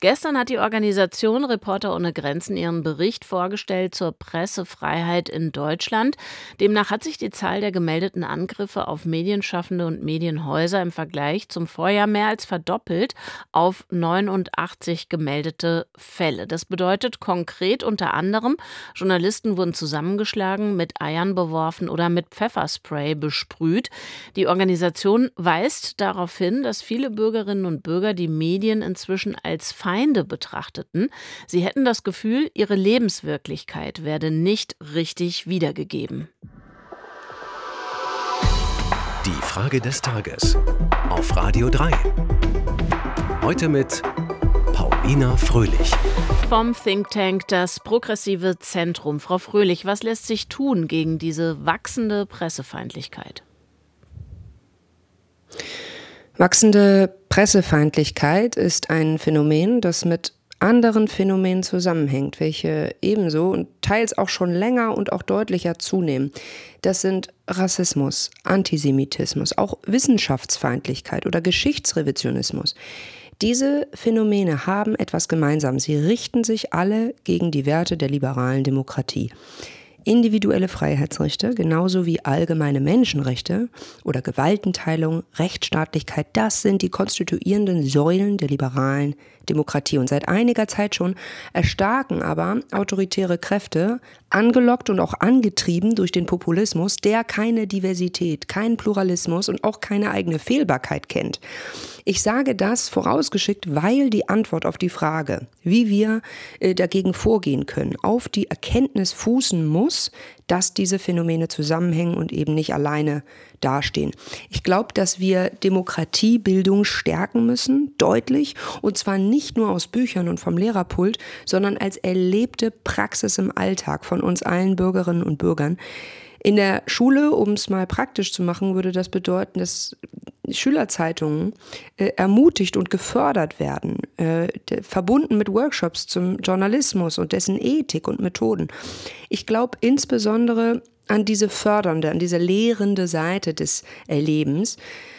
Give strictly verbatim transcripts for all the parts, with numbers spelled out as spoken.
Gestern hat die Organisation Reporter ohne Grenzen ihren Bericht vorgestellt zur Pressefreiheit in Deutschland. Demnach hat sich die Zahl der gemeldeten Angriffe auf Medienschaffende und Medienhäuser im Vergleich zum Vorjahr mehr als verdoppelt auf neunundachtzig gemeldete Fälle. Das bedeutet konkret unter anderem, Journalisten wurden zusammengeschlagen, mit Eiern beworfen oder mit Pfefferspray besprüht. Die Organisation weist darauf hin, dass viele Bürgerinnen und Bürger die Medien inzwischen als Feinde betrachteten. Sie hätten das Gefühl, ihre Lebenswirklichkeit werde nicht richtig wiedergegeben. Die Frage des Tages auf Radio drei. Heute mit Paulina Fröhlich. Vom Think Tank Das Progressive Zentrum. Frau Fröhlich, was lässt sich tun gegen diese wachsende Pressefeindlichkeit? Wachsende Pressefeindlichkeit ist ein Phänomen, das mit anderen Phänomenen zusammenhängt, welche ebenso und teils auch schon länger und auch deutlicher zunehmen. Das sind Rassismus, Antisemitismus, auch Wissenschaftsfeindlichkeit oder Geschichtsrevisionismus. Diese Phänomene haben etwas gemeinsam. Sie richten sich alle gegen die Werte der liberalen Demokratie. Individuelle Freiheitsrechte, genauso wie allgemeine Menschenrechte oder Gewaltenteilung, Rechtsstaatlichkeit, das sind die konstituierenden Säulen der liberalen Demokratie. Und seit einiger Zeit schon erstarken aber autoritäre Kräfte, angelockt und auch angetrieben durch den Populismus, der keine Diversität, keinen Pluralismus und auch keine eigene Fehlbarkeit kennt. Ich sage das vorausgeschickt, weil die Antwort auf die Frage, wie wir äh, dagegen vorgehen können, auf die Erkenntnis fußen muss, dass diese Phänomene zusammenhängen und eben nicht alleine dastehen. Ich glaube, dass wir Demokratiebildung stärken müssen, deutlich, und zwar nicht nur aus Büchern und vom Lehrerpult, sondern als erlebte Praxis im Alltag von uns allen Bürgerinnen und Bürgern. In der Schule, um es mal praktisch zu machen, würde das bedeuten, dass Schülerzeitungen äh, ermutigt und gefördert werden, äh, de, verbunden mit Workshops zum Journalismus und dessen Ethik und Methoden. Ich glaube insbesondere an diese fördernde, an diese lehrende Seite des Erlebens,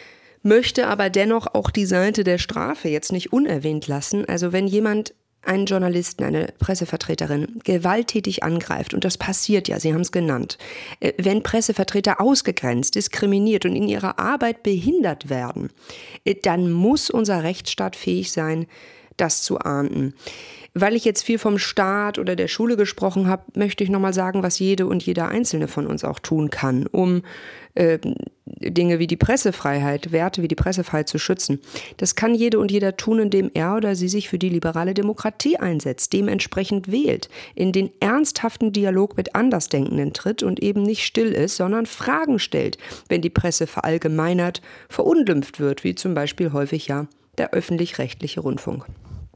möchte aber dennoch auch die Seite der Strafe jetzt nicht unerwähnt lassen. Also wenn jemand einen Journalisten, eine Pressevertreterin gewalttätig angreift, und das passiert ja, Sie haben es genannt, wenn Pressevertreter ausgegrenzt, diskriminiert und in ihrer Arbeit behindert werden, dann muss unser Rechtsstaat fähig sein, das zu ahnden. Weil ich jetzt viel vom Staat oder der Schule gesprochen habe, möchte ich nochmal sagen, was jede und jeder Einzelne von uns auch tun kann, um äh, Dinge wie die Pressefreiheit, Werte wie die Pressefreiheit zu schützen. Das kann jede und jeder tun, indem er oder sie sich für die liberale Demokratie einsetzt, dementsprechend wählt, in den ernsthaften Dialog mit Andersdenkenden tritt und eben nicht still ist, sondern Fragen stellt, wenn die Presse verallgemeinert, verunglimpft wird, wie zum Beispiel häufig ja der öffentlich-rechtliche Rundfunk.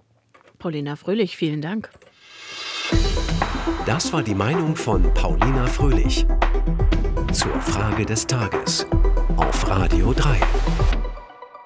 Paulina Fröhlich, vielen Dank. Das war die Meinung von Paulina Fröhlich zur Frage des Tages auf Radio drei.